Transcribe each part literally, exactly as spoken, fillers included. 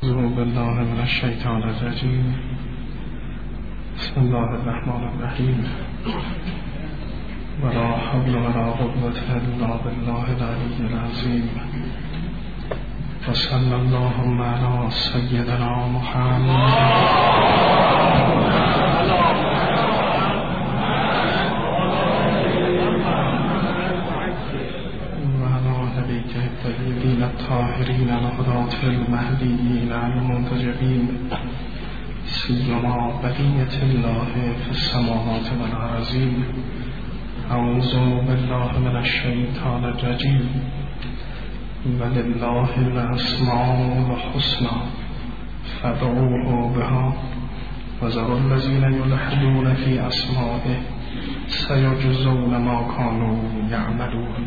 أعوذ بالله من الشيطان الرجيم. بسم الله الرحمن الرحيم. ولا حول ولا قوة إلا بالله العلي العظيم. وصلى اللهم على سيدنا محمد الطيبين الطاهرين الهداة المهديين المنتجبين سيما بقية الله في السماوات والأراضين. أعوذ بالله من الشيطان الرجيم. ولله الأسماء الحسنى فادعوه بها وذروا الذين يلحدون في أسمائه سيجزون ما كانوا يعملون.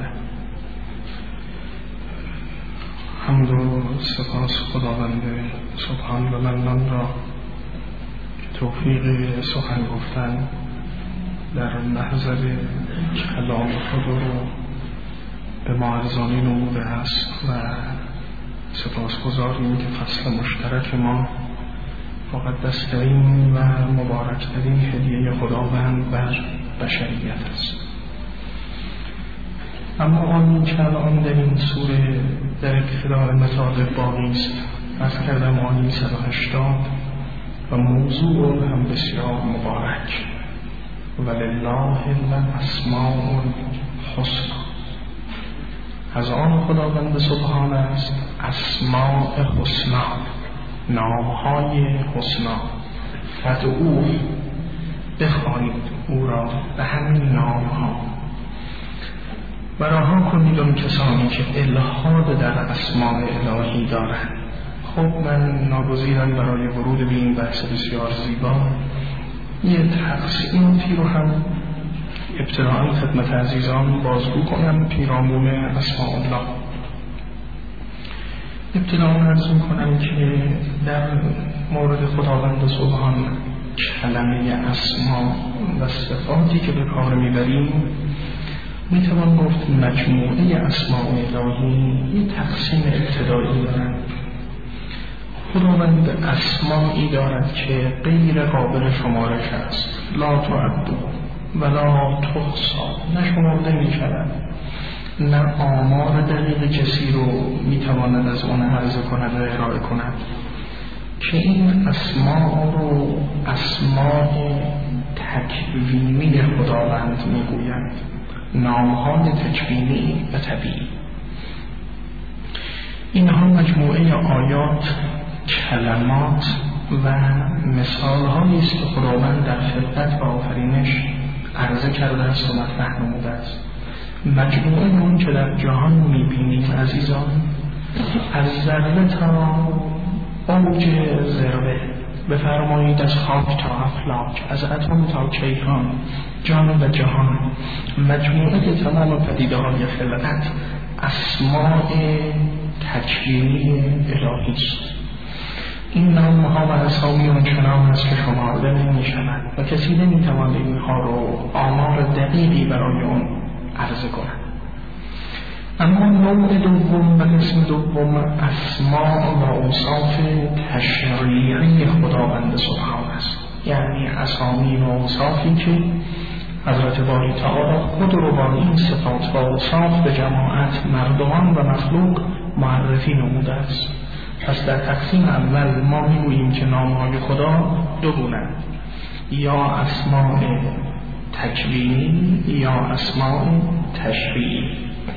حمد و سپاس خداوند سبحان و منان را توفیق سخن گفتن در محضر کلام خدا رو به ما ارزانی نموده است و سپاس گذاریم که فصل مشترک ما مقدسترین و مبارکترین هدیه خداوند بر بشریت است. اما آن که الان در این سوره در ابتدای مطالب باقی است، از کردم آنی صد و هشتاد و موضوع هم بسیار مبارک. ولله الاسماء الحسنى، از آن خداوند سبحان است اسماء حسنا، نامهای حسنا. فادعوه، بخوانید او را به همین نامها و رها کنید اون کسانی که الحاد در اسماء الهی دارند. خب من ناگزیرم برای ورود به این بحث بسیار زیبا یه تقسیماتی رو هم ابتداءً خدمت عزیزان بازگو کنم پیرامون اسماء الله. ابتداءً عرض می‌کنم که در مورد خداوند سبحان کلمه اسما و صفاتی که به کار میبریم میتوان گفت مجموعه اسماء الهی یه تقسیم ابتدایی دارند. خداوند اسمایی دارد که غیر قابل شمارش است، لا تعد ولا تحصی، نشمرده میشود، نه آمار دقیق کسی رو میتواند از اون عرضه کند و ارائه کند که این اسماء رو اسماء تکوینی خداوند میگویند، نامهای تکوینی و طبیعی. اینها مجموعه آیات، کلمات و مثالهایی است که خداوند در خلقت و آفرینش عرضه کرده است و مطرح نموده است. مجموعه اون که در جهان میبینیم عزیزان، از ذره تا اوج ذره، بفرمایید از خاک تا افلاک، از اتم تا کیهان، جان و جهان، مجموعه تمام پدیده های خلقت اسماء تکوینی الهی است. این نام ها و اسامی آنچنان است که شمارده نمی شود و کسی نمی تواند اینها رو آمار دقیقی برای اون عرضه کند. اما نوع دوم و قسم دوم اسماء و اوصاف تشریعی خداوند سبحان است، یعنی اسامی و اوصافی که حضرت باری تعالی خود رو با این صفات و اوصاف به جماعت مردمان و مخلوق معرفی نموده است. پس در تقسیم اول ما میگوییم که نامهای خدا دو گونه‌اند، یا اسماء تکوینی یا اسماء تشریعی.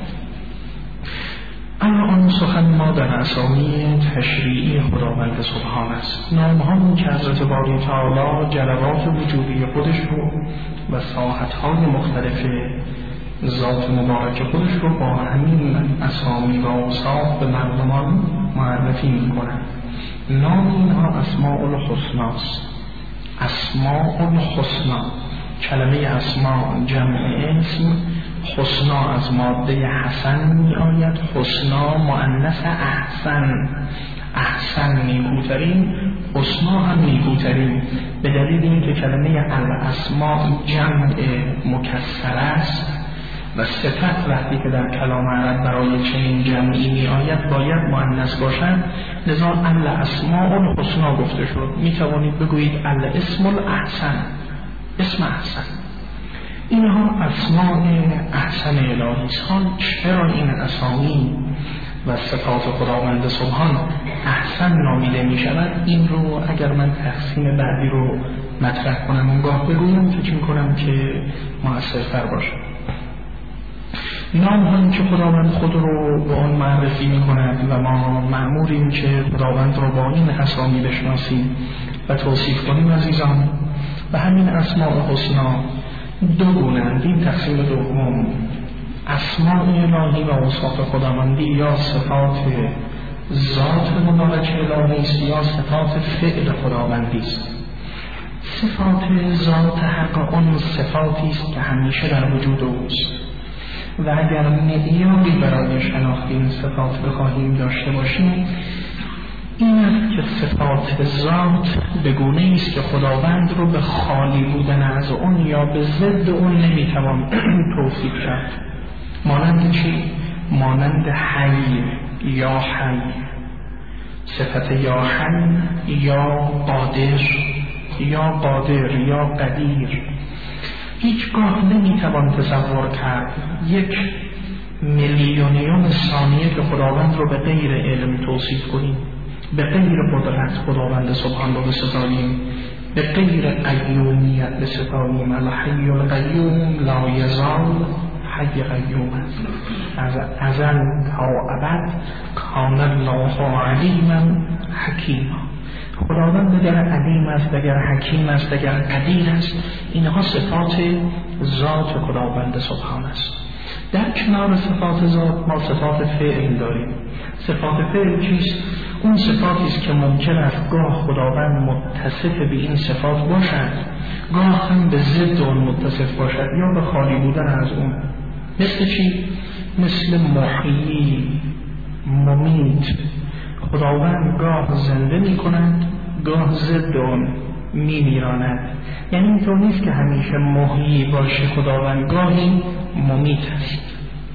اما آن سخن ما در اسامی تشریعی خداوند سبحان است، نام‌هایی که حضرت باری تعالی جلوات وجودی خودش رو و ساحت‌های مختلف ذات مبارک خودش رو با همین اسامی و اوصاف به مردمان معرفی می‌کند. نام اینها اسماء الحسنی است. اسماء الحسنی، کلمه اسماء جمع اسم، حسنا از ماده حسن می آید، حسنا مؤنث احسن، احسن نیکوترین، حسنا هم نیکوترین، به دلیل اینکه کلمه الاسماء جمع مکسر است و صفت وقتی که در کلام عرب برای چنین جمعی می آید باید مؤنث باشد، لذا الاسماء الحسنا گفته شد. می توانید بگویید الاسم الاحسن، اسم احسن. اینها اسماء احسن الهی است. چرا این اسامی و صفات خداوند سبحان احسن نامیده می شود؟ این رو اگر من تقسیم بعدی رو مطرح کنم اونگاه بگویم فکر می کنم که مؤثرتر باشه. نام هم که خداوند خود رو به آن معرفی می کند و ما مأموریم که خداوند رو با این اسامی بشناسیم و توصیف کنیم عزیزان. و همین اسماء حسنا دو گونه‌اند. این تقسیم دوم اسماء الهی و اوصاف خداوندی یا صفات ذات مبارک الهی است یا صفات فعل خداوندی است. صفات ذات حق اون صفاتی است که همیشه در وجود اوست و اگر معیاری برای شناخت این صفات بخواهیم داشته باشیم این است که صفات ذات به گونه‌ای است که خداوند رو به خالی بودن از اون یا به ضد اون نمیتوان توصیف کرد. مانند چی؟ مانند حی یا حی، صفت یا حی یا قادر یا قادر یا قدیر. هیچگاه نمیتوان تصور کرد یک میلیونیوم ثانیه که خداوند رو به غیر علم توصیف کنیم، به غیر قدرت خداوند سبحان رو بستاییم، به غیر قیومیت بستاییم. الحی القیوم لا یزال حی قیوم است. از ازل تا ابد کان الله علیما حکیما. خداوند اگر علیم است، اگر حکیم است، اگر قدیر است، اینها صفات ذات خداوند سبحان است. در کنار صفات ذات ما صفات فعل داریم. صفات فعل چیست؟ اون صفاتی است که ممکن است گاه خداوند متصف به این صفات باشد، گاه هم به ضد اون متصف باشد یا به خالی بودن از اون. مثل چی؟ مثل محیی، ممیت. خداوند گاه زنده می کند، گاه ضد اون می میراند. یعنی اینطور نیست که همیشه محیی باشه خداوند، گاهی ممیت است.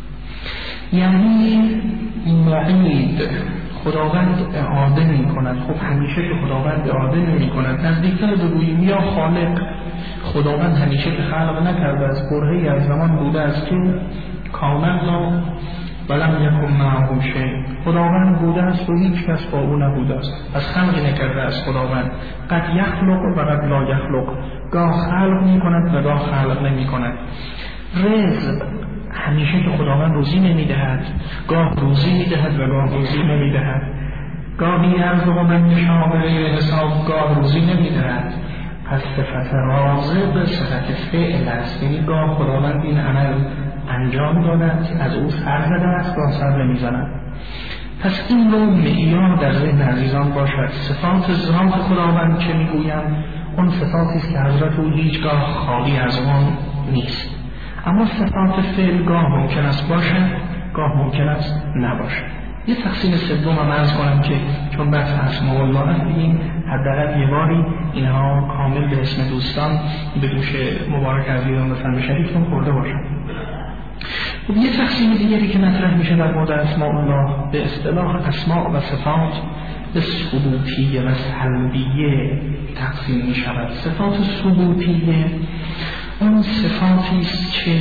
یعنی معید، خداوند اعاده می کند. خب همیشه که خداوند اعاده نمی کند، نزدیکتر بگوییم یا خالق، خداوند همیشه که خلق نکرده از برهه‌ای از زمان بوده است که کاملا ولم یکن معه شیء. خداوند بوده است و هیچ کس با او نبوده است، از خلقی نکرده است خداوند. قد یخلق و قد لا یخلق، گاه خلق می کند و گاه خلق نمی کند. رزق، همیشه که خداوند روزی نمی دهد، گاه روزی می دهد و گاه روزی نمی دهد. گاهی یرزق من یشاء بغیر حساب، گاه روزی نمی دهد. پس صفت رازق صفت فعل است، یعنی گاه خداوند این عمل انجام دادند که از او سر زده است، گاه سر نمی زند. پس این رو معیار در ذهن عزیزان باشد. صفات ذات خداوند که می گویم اون صفاتی است که حضرت او هیچگاه خالی از اون نیست. اما صفات فعل گاه ممکن است باشد، گاه ممکن است نباشد. یه تقسیم سوم هم عرض کنم که چون بحث اسماء الله هست بگیم حداقل یه باری اینها کامل به اسم دوستان به گوش مبارک عزیزان مثلا به شریکتون خورده باشد. خب یه تقسیم دیگری که مطرح میشه در مورد اسماء الله به اصطلاح اسماء و صفات به ثبوتیه و سلبیه تقسیم می شود. صفات ثبوتیه اون صفاتی است که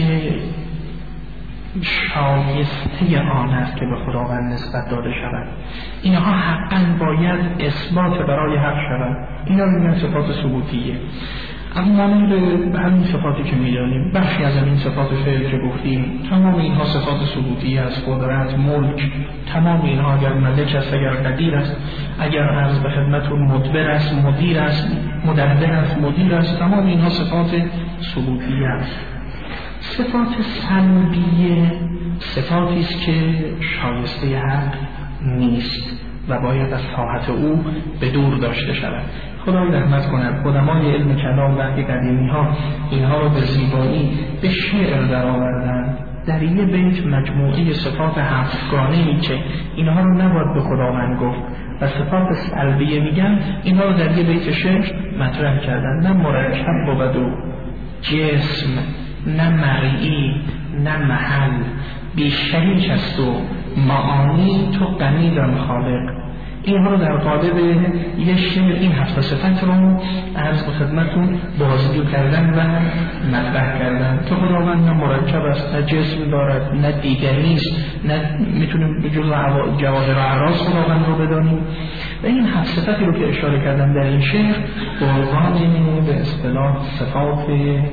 شایسته آن است که به خداوند نسبت داده شود. اینها حقا باید اثبات برای حق شود. اینا رو میگن صفات ثبوتیه. اما مانند همین صفاتی که میدانیم، بخشی از این صفات فعل که گفتیم، تمام اینها صفات ثبوتیه است. قدرت، ملک، تمام اینها اگر ملک است، اگر قدیر است، اگر عرض به خدمتون مدبر است، مدیر است، مدبر است، مدیر است، تمام اینها صفات ثبوتیه است. صفات سلبیه صفاتی است که شایسته حق نیست و باید از طاعت او به دور داشته شود. خدای رحمت کند علمای علم کلام وقتی قدیمی ها اینها رو به زیبایی به شعر در آوردن. در یه بیت مجموعه صفات هفتگانه‌ای که اینها رو نباید به خداوند گفت و صفات سلبیه میگن، اینها رو در یه بیت شعر مطرح کردن. نه مرکب بود و جسم، نه مرئی، نه محل، بیشتریش است و معانی تو غنیدان خالق. اینها رو در قالب یه شعر این هفت صفت رو عرض به خدمتتون بازجو کردن و مطرح کردن که خداوند نه مرکب است، نه جسم دارد، نه دیگری است، نه میتونیم جز جواهر و اعراض خداوند رو بدانیم. و این هفت صفتی رو که اشاره کردن در این شعر به عنوان به اصطلاح صفات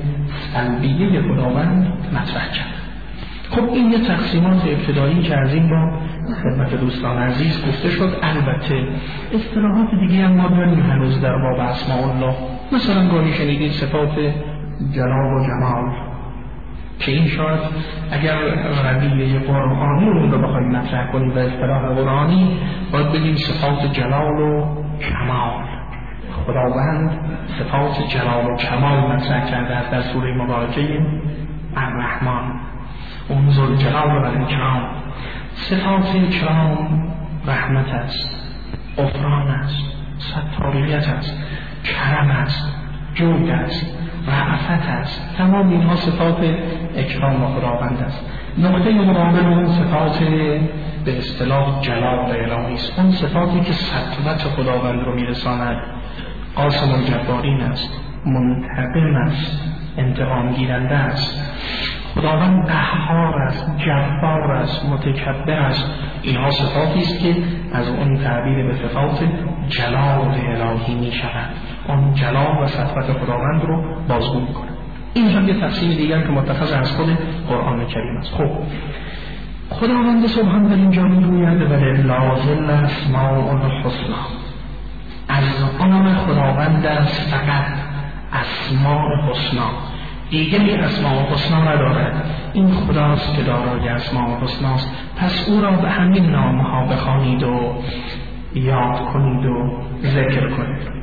سلبیه خداوند مطرح کرد. خب این یه تقسیمات ابتدایی که از این با خدمت دوستان عزیز گفته شد. البته اصطلاحات دیگه هم ما داریم هنوز در باب اسماء الله. مثلا گاهی شنیدید صفات جلال و جمال که این شاید اگر رویه قرآنی رو بخوایم مطرح کنیم و اصطلاح قرآنی باید بگیم صفات جلال و کمال. خداوند صفات جلال و کمال مطرح کرده در سوره مبارکه الرحمن، اون ذو الجلال و الاکرام. صفات اکرام رحمت است، غفران است، ستاریت است، کرم است، جود است، رأفت است. تمام اینها صفات اکرام و خداوند است. نقطه مقابل اون صفات به اصطلاح جلال الهی است، اون صفاتی که سطوت خداوند رو میرساند. قاسم الجبارین است، منتقم است، انتقام گیرنده است. خداوند قهار است، جبار است، متکبر است. اینها صفاتی است که از اون تعبیر به صفات جلال الهی می شود. اون جلال و سطوت خداوند رو بازگو می کنه. این هم یه تفسیر دیگر که متخذ از خود قرآن کریم است. خب خداوند سبحانه در اینجا می گوید ولله الاسماء الحسنی، از آن خداوند است فقط اسماء حسنا، دیگری اسماء حسنا ندارد. این خداست که دارای اسماء حسناست، پس او را به همین نامها بخوانید و یاد کنید و ذکر کنید.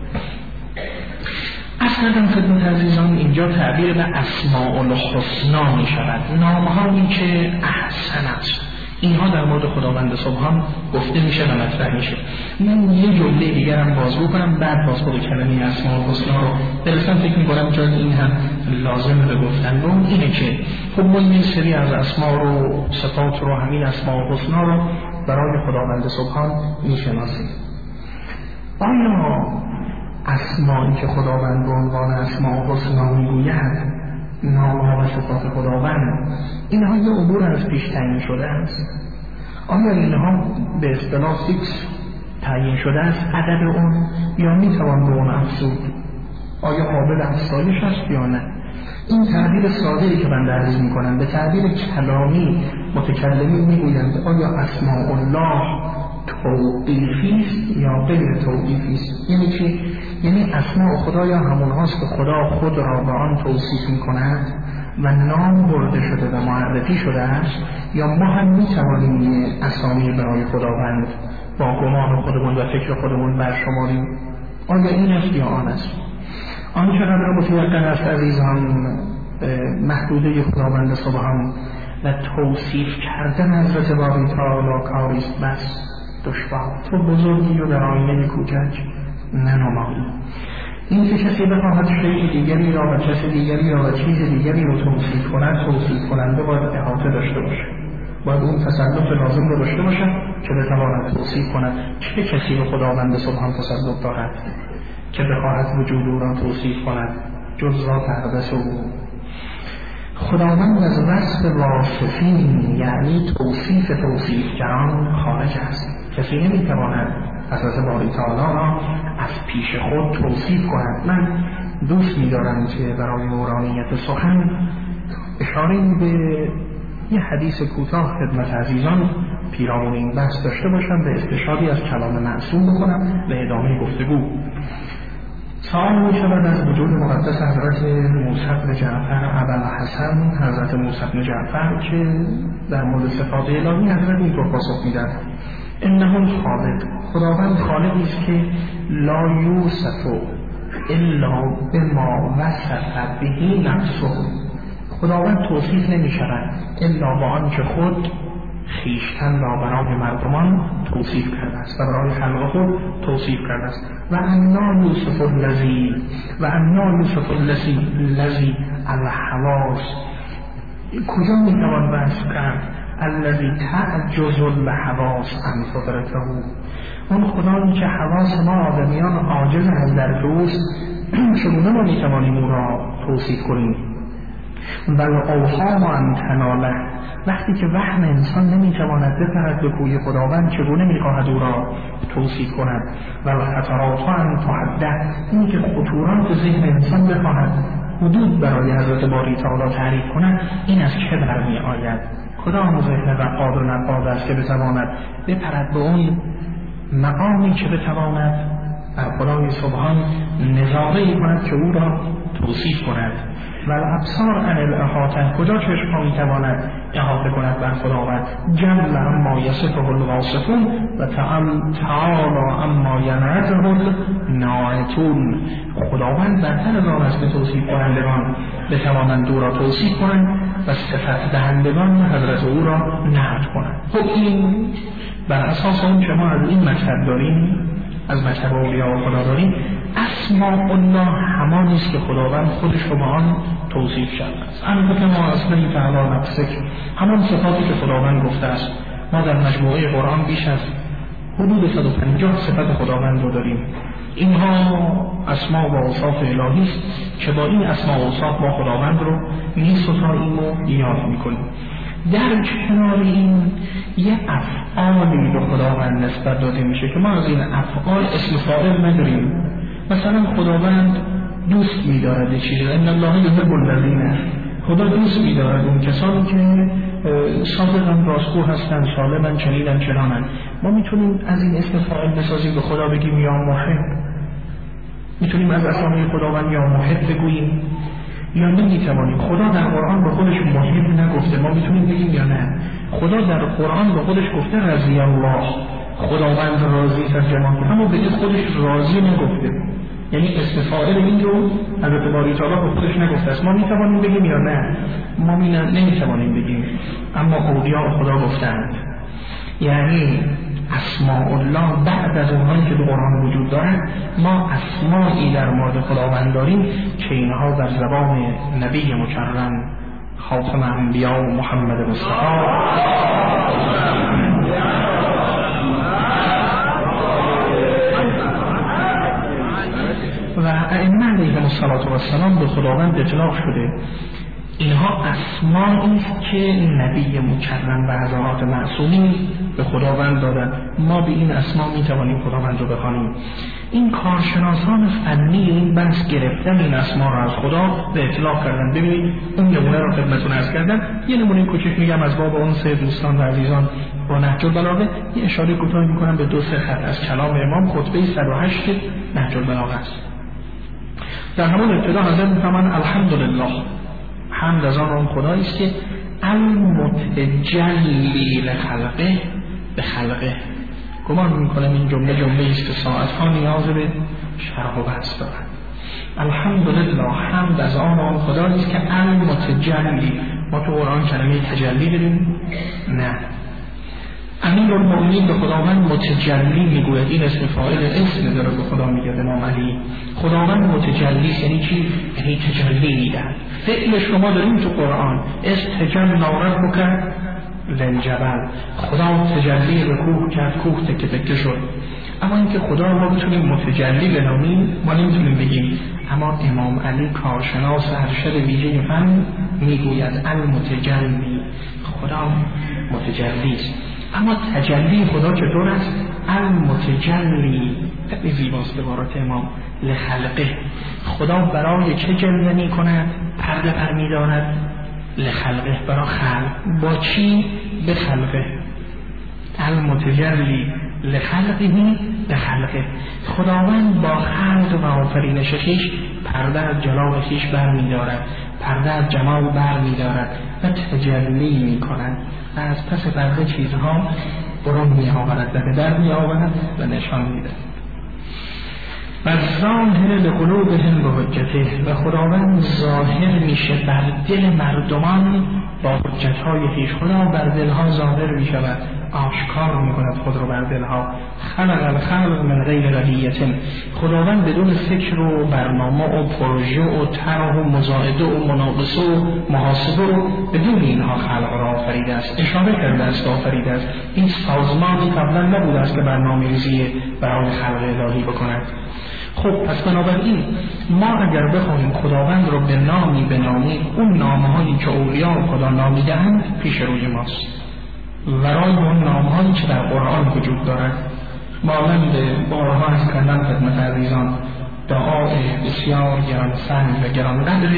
اصلا خدمت عزیزان اینجا تعبیر به اسماء الحسنا می شود، نامهایی که احسن است. اینها در مورد خداوند سبحان گفته میشه و مطرح میشه. من یه جمله دیگر هم بازگو کنم، بعد باز خود کلمه اسماء الحسنا رو درستم فکر میکنم چون این هم لازم به گفتن رو اینه که خب ما این سری از اسماء رو صفات رو همین اسماء الحسنا رو برای خداوند سبحان میشناسیم. آیا اسمایی که خداوند به عنوان اسماء الحسنا میگوید، نام‌ها و صفات خداوند، اینها یه امور از پیش تعیین شده است؟ آیا اینها به اصطلاح فیکس تعیین شده است عدد اون، یا میتوان به اون افزود؟ آیا قابل افزایش است یا نه؟ این تعبیر ساده‌ای که من عرض می‌کنم به تعبیر کلامی متکلمین میگویند آیا اسماء الله توقیفی است یا غیر توقیفی است؟ یعنی چی؟ یعنی اسماء خدا یا همون هاست که خدا خود را به آن توصیف می کند و نام برده شده و معرفی شده است، یا ما هم می توانیم اسامی برای خداوند با گمان خودمون و فکر خودمون برشماریم؟ آیا این است یا آن است؟ آنچه قدر متیقن است عزیزان محدوده خداوند سبحان و توصیف کردن حضرت باری تعالی کاری است بس دشوار. تو بزرگی و در آینه کوچک ننمایی. این که کسی بخواهد شیء دیگری را و کسی دیگری را و چیز دیگری را توصیف کند، توصیف کننده باید احاطه داشته باشه، باید اون تسلط لازم رو داشته باشه که بتواند توصیف کند. چه کسی به خداوند سبحان تسلط دارد که بخواهد وجود او را توصیف کند جز ذات اقدس او؟ خداوند از وصف واصفین یعنی توصیف توصیفگران خارج است. کسی نمیتواند حضرت باری تعالی را از پیش خود توصیف کند. من دوست می‌دارم که برای نورانیت سخن اشاره به یه حدیث کوتاه خدمت عزیزان پیرامون این بحث داشته باشم، به استشهادی از کلام معصوم بکنم به ادامه گفتگو. سوال می شود از وجود مقدس حضرت موسی بن جعفر ابوالحسن، حضرت موسی بن جعفر که در مورد صفات الهی حضرت اینطور پاسخ میدن: انه الخالق، خداوند خالقی است که لا یوصف الا بما وصف به نفسه، خداوند توصیف نمی شود الا با آنچه خود خیشتن را برای مردمان توصیف کرده است و برای خلق خود توصیف کرده است. و انا یوسف الذی و انا یوسف الذی الذی الحواس کجا میتوان وصف کرد؟ الذی تعجز الحواس عن قدرته، اون خدایی که حواس ما آدمیان عاجز از درک اوست، چگونه ما میتوانیم او را توصیف کنیم؟ بل اوهام ان تناله، وقتی که وهم انسان نمیتواند بپرد به کوی خداوند چگونه میخواهد او را توصیف کند؟ و خطرات ان تحدث، این که خطورات ذهن انسان بخواهد حدود برای حضرت باری تعالی تعریف کند، این از چه برمی آید؟ کدام ذهن رقاد و نقاد است که بتواند بپرد به اون مقامی که بتواند بر خدای سبحان نظاره کند که او را توصیف کند؟ و الابصار عن الاحاطه، کجا چشم‌ها میتواند احاطه کند بر خداوند؟ جل اما یصفه الواصفون و تعالی اما ینعته الناعتون، خداوند برتر از آن است که توصیف کنندگان بتوانند او را توصیف کنند و صفت دهندگان حضرت او را نعت کنند. خب این بر اساس اون که ما از این مطلب داریم، از مطلب اولیاء و خدا داریم، اسماء الله همان است که خداوند خودش رو با آن توصیف کرده است. البته ما اصلا تعالی نفسک، همان صفاتی که خداوند گفته است. ما در مجموعه قرآن بیش از حدود صد و پنجاه صفت خداوند رو داریم. اینها اسماء و اوصاف الهی است که با این اسماء و اوصاف ما خداوند رو می‌ستاییم و یاد می‌کنیم. در کنار این یه افعالی به خداوند نسبت داده میشه که ما از این افعال اسم فاعل نداریم. مثلا خداوند دوست می‌دارد چیزی، ان الله یحب الذین، خدا دوست می‌دارد اون کسانی که صادقاً راستگو هستند، سالماً، چنیناً چناناً. ما میتونیم از این اسم فاعل بسازیم به خدا بگیم یا محب، میتونیم از اسامی خداوند یا محب بگوییم یا نمیتوانیم. خدا در قرآن به خودش محب نگفته، ما میتونیم بگیم یا نه؟ خدا در قرآن به خودش گفته رضی الله، خداوند راضی از جمال، اما به خودش راضی نگفته. یعنی اسم فاعل این رو حضرت باری تعالی به خودش نگفته است. ما میتوانیم بگیم یا نه؟ ما نمیتوانیم بگیم، اما اولیاء خدا گفتند. یعنی اسماء الله بعد از اونهایی که در قرآن وجود دارند، ما اسمایی در مورد خداوند داریم که اینها در زبان نبی مکرم خاتم انبیا و محمد مصطفی و ائمه علیهم السلام به خداوند اطلاق شده. اینها اسمایی است که نبی مکرم و حضرات معصومین به خداوند دادن. ما به این اسما میتوانیم خداوند رو بخوانیم. این کارشناسان فنی این بحث گرفتن این اسما رو از خدا به اطلاق کردن. ببینید اون نمونه رو خدمتتون عرض کردم. یه نمونه کوچیک میگم از باب اون سه دوستان و عزیزان با نهج البلاغه. یه اشاره کوتاهی میکنم به دو سه خط از کلام امام، خطبه صد و هشت نهج البلاغه است. در همون ابتدا حضرت میفرمایند الحمدلله، حمد از آن اون خدایی است که المتجلی لخلقه به خلقه. گمان میکنم این جمله جمله است که ساعتها نیاز به شرح و بحث دارد. الحمدلله، حمد از آن اون خدایی است که المتجلی. ما تو قرآن کلمه تجلی داریم؟ نه. امیر المؤمنین به خداوند متجلی میگوید. این اسم فاعل اسم داره به خدا میگه به نام علی. خداوند متجلی یعنی چی؟ یعنی تجلی میدهد. فعل شما داریم تو قرآن استجلا ربک للجبل، خدا تجلی به کوه کرد، کوه تکه تکه شد. اما اینکه خدا ما بتونیم متجلی بنامیم ما نمیتونیم بگیم. اما امام علی کارشناس ارشد ویژه فن میگوید المتجلی، خدا متجلی است. اما تجلی خدا چطور است؟ المتجلی، خیلی زیباست عبارت امام، لخلقه. خدا برای چه جلوه می کند؟ پرده پر می دارد. لخلقه، برای خلق. با چی؟ به خلقه. المتجلی لخلقه به خلقه. خداوند با خلق و آفرینش خویش پرده از جلال خویش بر می دارد، پرده از جمال بر می دارد و تجلی می کند و از پس پرده چیزها برون می آورد و به در می آورد و نشان می دهد. و ظاهر لقلوبهم به حجته، و خداوند ظاهر میشه بر دل مردمان با حجتهای خویش. خدا بر دلها ظاهر می شود. آشکار میکند خود رو بر دلها. خلق الخلق من غیر رعیة، خداوند بدون فکر و برنامه و پروژه و طرح و مزایده و مناقصه و محاسبه و بدون اینها خلق را آفریده است. اشاره کرده است آفریده است. این سازمانی قبلا نبوده است که برنامه‌ریزی برای خلق الهی بکند. خب پس بنابراین ما اگر بخواهیم خداوند رو به نامی بنامیم، اون نامهایی که اولیاء خدا نامیده‌اند پیش روی ماست، ورای اون نامهایی که در قرآن وجود دارد. مانند بارها از کردن خدمت عزیزان دعای بسیار گرانسنگ و گرانقدر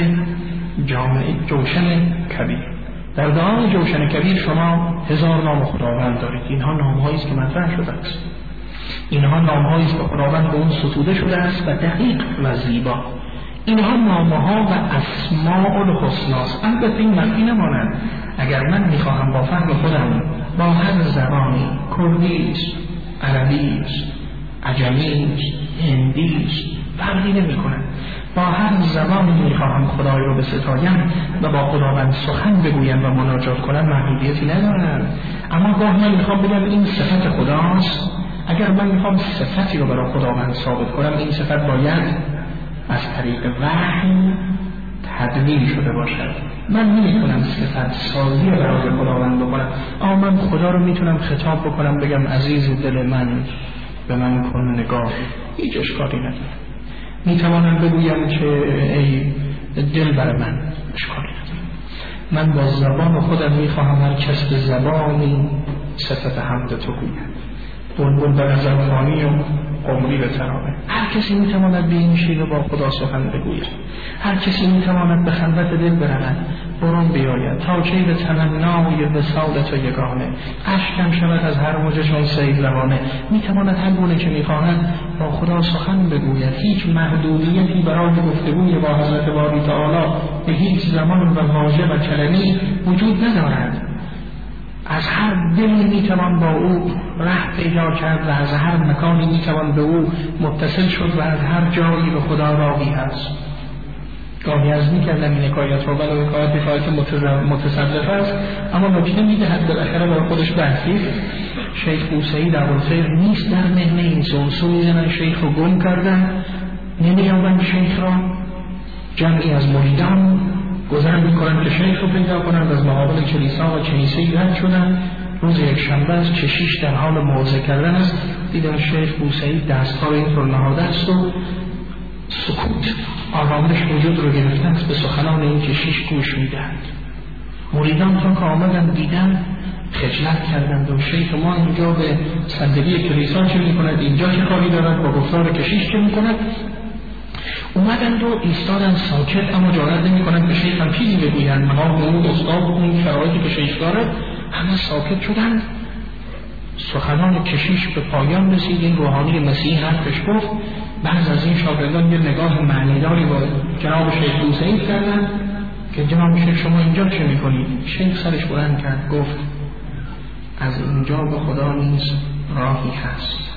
جامعه جوشن کبیر. در دعای جوشن کبیر شما هزار نام خداوند دارید. اینها نامهایی است که مطرح شده است، اینها نامهایی است که خداوند به اون ستوده شده است و دقیق و زیبا. اینها نامها و اسماء الحسنا است. البته این معنی نماند اگر من میخواهم با فهم خودم با هر زبانی، کردی است، عربی است، عجمی است، هندی است، فرقی نمی کند، با هر زبانی میخواهم خدای رو بستایم و با خداوند سخن بگویم و مناجات کنم، محدودیتی ندارم. اما گاه من میخوام بگم این صفت خداست. اگر من میخوام صفتی رو برای خداوند ثابت کنم، این صفت باید از طریق وحی تدوین شده باشد. من نمیتونم صفت سازی برای خداوند بکنم، اما من خدا رو میتونم خطاب بکنم، بگم عزیز دل من به من کن نگاه، هیچ اشکالی نداره. میتوانم بگویم که ای دل بر من، اشکالی نداره. من با زبان خودم میخواهم هر کس به زبانی صفت حمد تو گوید، بلبل بر زبانی و قمری به ترانه. هر کسی میتواند به این شیوه با خدا سخن بگوید، هر کسی میتواند به خلوت دل برود، برون بیاید تا چه به تمنای وصال تو یگانه، اشکم شود از هر موجه چون سیل روانه. میتواند هر گونه که میخواهد با خدا سخن بگوید. هیچ محدودیتی برای گفتگوی با حضرت باری تعالی به هیچ زمان و واژه و کلمه وجود ندارد. از هر دلی میتوان با او ره پیدا کرد و از هر مکانی میتوان به او متصل شد و از هر جایی به خدا راهی هست. گاهی از میکردم این حکایت رو، ولی حکایت حکایت متصدف است، اما نکته میدهد بالاخره برای خودش بحثی. شیخ بوسعید ابوالخیر نیست در مهنه این سوسو میزنن شیخ رو گم کردن، نمییابند شیخ را. جمعی از مریدان گذر میکنن که شیخ رو پیدا کنند، از مقابل کلیسا و کنیسه‌ای رد شدن. روز یک شنبه است، کشیش در حال موعظه کردن است، دیدن شیخ بوسعید دست‌ها رو اینطور نهاده است و سکوت، آرامش وجود رو گرفتن است، به سخنان این کشیش گوش میدهند. مریدان تا که آمدن دیدن خجلت کردند و شیخ ما اینجا به صندلی کلیسا چه میکند، اینجا چه کاری دارد، با گفتار کشیش چه میکند. اومدند و ایستادن ساکت، اما جرئت نمی‌کنند به شیخ هم چیزی بگویند. مقام اون استاد اون شرایطی که شیخ داره، همه ساکت شدند. سخنان کشیش به پایان رسید، این روحانی مسیحی حرفش گفت. بعض از این شاگردان یه نگاه معنیداری با جناب شیخ بوسعید کردند که جناب شیخ شما اینجا چه می‌کنید؟ شیخ سرش بلند کرد گفت از اینجا به خدا نیز راهی هست،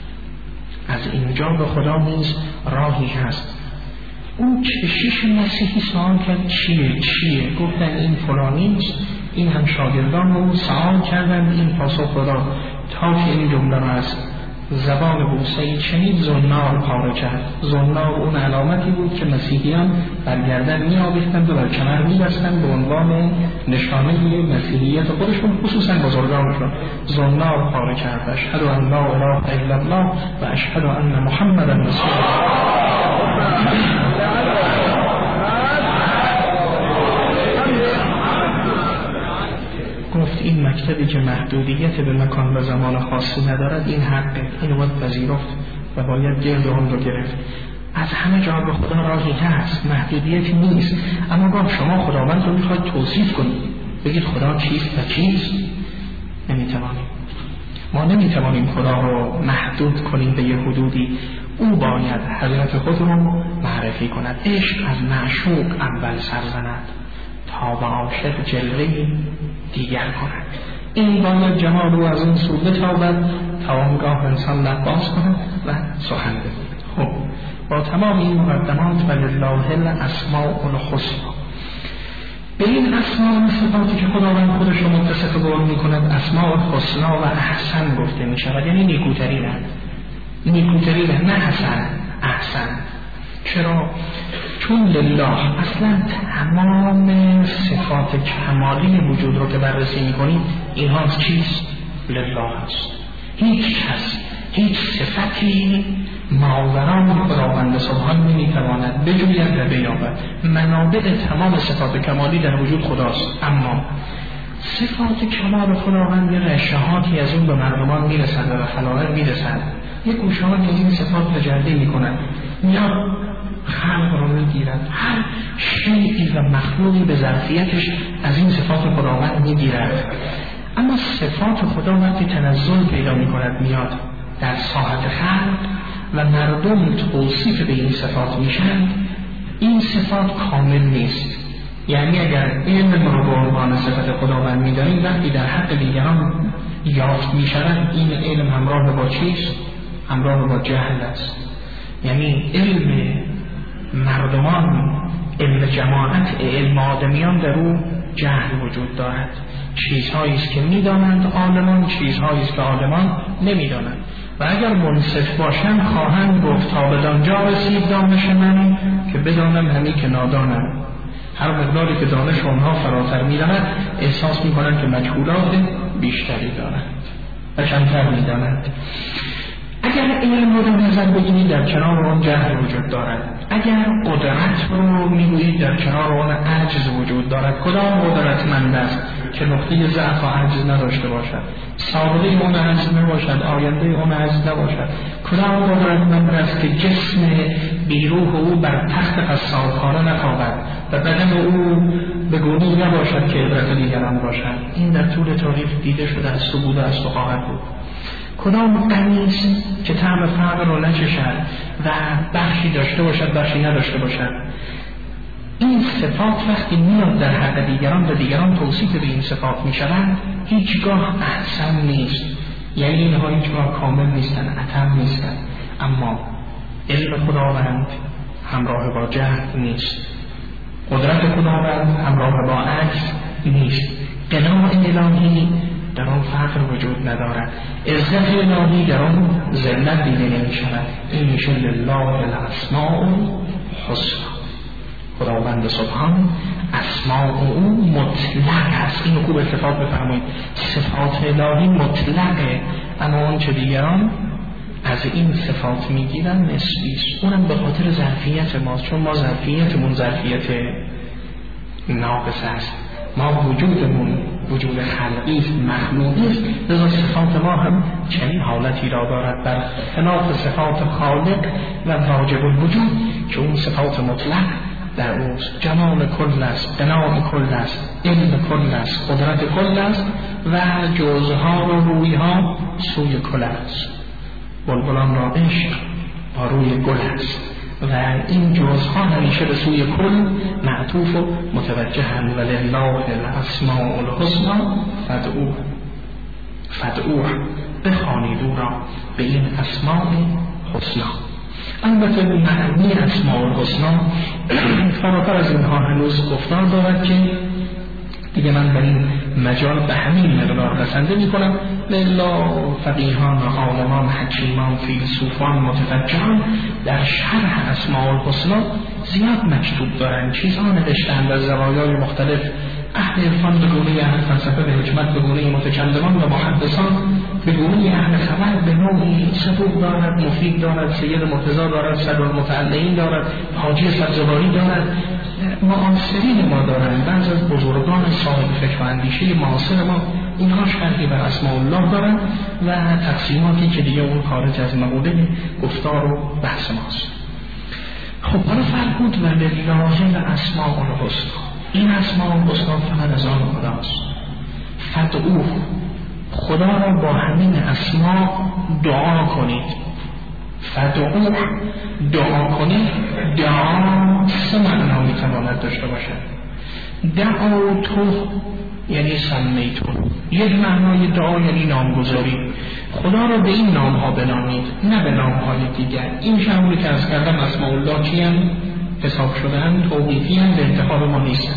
از اینجا به خدا نیز راهی هست. اون کشیش مسیحی سوال کرد چیه چیه؟ گفتن این فلانی است. این هم شاگردان رو سوال کردن، این پاسخ داد. تا که این جمله رو از زبان بوسعید شنید، زنار پاره کرد. زنار اون علامتی بود که مسیحیان بر گردن می آویختند و بر کمر می بستند به عنوان نشانه مسیحیت خودشون، خصوصا بزرگانشون. زنار پاره کرد. اشهد ان لا اله الا الله و اشهد ان محمدا رسول الله. گفت این مکتبی که محدودیت به مکان و زمان خاصی ندارد، این حقه، این باید پذیرفت و باید گرد اون رو گرفت. از همه جا به خدا راهی هست، محدودیتی نیست. اما گاه شما خداوند رو میخواید توصیف کنید، بگید خدا چیست و چیست، نمیتوانیم. ما نمیتوانیم خدا رو محدود کنیم به یه حدودی. او باید حضرت خود رو معرفی کند. عشق از معشوق اول سر زند تا به عاشق جلوه دیگر کند. این باید جمال رو از اون سو بتابد تا آنگاه انسان لباس کند و سخن بگوید. خب با تمام این مقدمات ولله الاسماء الحسنا، به این اسماء و صفاتی که خداوند خودش رو متصف به آن میکند اسماء حسنا و احسن گفته میشود، یعنی نیکوترینند. نیکوترینند، نه حسن، احسن. چرا؟ چون لله اصلا تمام صفات کمالی وجود رو که بررسی میکنیم اینها چیست؟ لله هست. هیچ کس هیچ صفتی ماورای خداوند سبحان نمیتواند بجوید و بیابد. منابع تمام صفات کمالی در وجود خداست، اما صفات کمال خداوند یه رشاهاتی از اون به مردمان میرسد و به خلائق میرسد. یک گوشه‌هایی از این صفات تجلی میکنند، میاد خلق رو میگیرد. هر شیئی و مخلوقی به ظرفیتش از این صفات خداوند میگیرد. اما صفات خدا وقتی تنزل پیدا میکند میاد در ساحت خلق و مردم توصیف به این صفات میشن، این صفات کامل نیست. یعنی اگر علم رو به عنوان صفت خداوند میدانیم، وقتی در حق دیگران یافت میشود این علم همراه با چیست؟ همراه با جهل است. یعنی علم مردمان، علم جماعت، علم آدمیان در او جهل وجود دارد. چیزهایی است که میدانند عالمان، چیزهایی است که عالمان نمیدانند. و اگر منصف باشند خواهند گفت تا بدانجا رسید دانش من که بدانم همی که نادانم. هر مقداری که دانش اونها فراتر می‌رود احساس می‌کنند که مجهولات بیشتری دارند و کمتر می‌دانند. اگر علم رو در نظر بگیرید در کنار اون جهل وجود دارد. اگر قدرت رو میگویید در کنار اون عجز وجود دارد. کدام قدرتمند است که نقطه ضعف و عجز نداشته باشد؟ سابقه اون عجز نباشد، آینده اون عجز نباشد. کدام قدرتمند است که جسم بیروح او بر تخت قصابخانه نخوابد و بدن او به گونه‌ای نباشد که عبرت دیگران باشد؟ این در طول تاریخ دیده شده است و بوده است و خواهد بود. کدام قمیص که طعم فقر رو نچشد و بخشی داشته باشد بخشی نداشته باشد؟ این صفات وقتی میاد در حق دیگران و دیگران توصیف به این صفات میشوند هیچگاه احسن نیست. یعنی اینها هیچگاه کامل نیستن، اتم نیستن. اما علم خداوند همراه با جهل نیست، قدرت خداوند همراه با عجز نیست، قناع الهی در آن فقر وجود ندارد، عزت الهی در آن ذلت دیده نمی شود. این میشه لله الاسماء الحسنا. خداوند سبحان اسماء او مطلق است. اینو خوب اتفاق بفرمایید، صفات الهی مطلقه، اما اون چه دیگران از این صفات میگیرن نسبی است. اونم به خاطر ظرفیت ماست، چون ما ظرفیتمون ظرفیت ناقص است. ما وجودمون وجود خلقی است، مخلوقی است، لذا صفات ما هم چنین حالتی را دارد بر خلاف صفات خالق و واجب الوجود که اون صفات مطلق در اوست. جمال کل است، قناع کل است، علم کل است، قدرت کل است و جزها و رویها سوی کل است. بلبلان را عشق با روی گل است و این جزها همیشه به سوی کل معطوف و متوجهن. و لله الاسماء الحسنا فادعوه فادعوه بخوانید او را به این اسماء حسنا. البته معنی اسماء الحسنا فراتر از اینها هنوز گفتار دارد که دیگه من در این مجال به همین مقدار بسنده می کنم. لله فقیهان و عالمان، حکیمان، فیلسوفان، متفکران در شرح اسماء الحسنا زیاد مکتوب دارند، چیزها نوشتند از زوایای مختلف. اهل عرفان به گونه اهل فلسفه به حکمت به گونه متکلمان و محدثان به گونه اهل خبر به نوعی صدوق دارد، مفید دارد، سید مرتضی دارد، صدرالمتعلقین دارد، حاجی سبزواری دارد، معاصرین ما دارند. بعض از بزرگان صاحب فکر و اندیشه معاصر ما اینها شرحی بر اسماء الله دارند و تقسیماتی که دیگه اون خارج از مقوله گفتار و بحث ماست. خب حالا فرمود و لله الاسماء الحسنا. این اسماء الحسنا فقط از آن خداست. فادعوه، خدا را با همین اسماء دعا کنید. فادعوه، دعا کنید. دعا سه معنا میتواند داشته باشد. دعا تو یعنی سمیتو، یک معنای دعا یعنی نامگذاری. خدا را به این نام ها بنامید، نه به نام های دیگر. این شاملی که از کردم اسماء الله چی هم حساب شده هم توقیفی هم به انتخاب ما نیستن.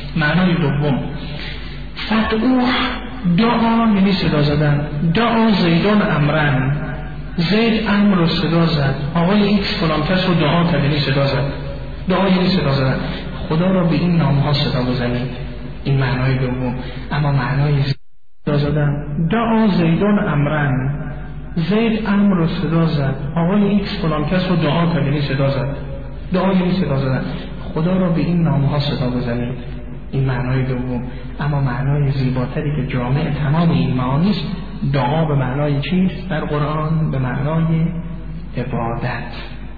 معنای دوم فتعوه دعا یعنی صدا زدن. دعا زیدان امرن، زید امر رو صدا زد، آقای ایکس فلان کس رو دعا کرد یعنی صدا زد. دعا یعنی صدا زدن. خدا را به این نامها صدا بزنید، این معنای دوم. اما معنای صدا زدن دعا زیدان امرن، زید امر رو صدا زد، آقای ایکس فلان کس رو دعا کرد یعنی صدا زد. دعا یعنی صدا زدن. خدا را به این نامها صدا بزنید، این معنای دوم. اما معنای زیباتری که جامع تمام این معانی است، دعا به معنای چیست در قرآن؟ به معنای عبادت.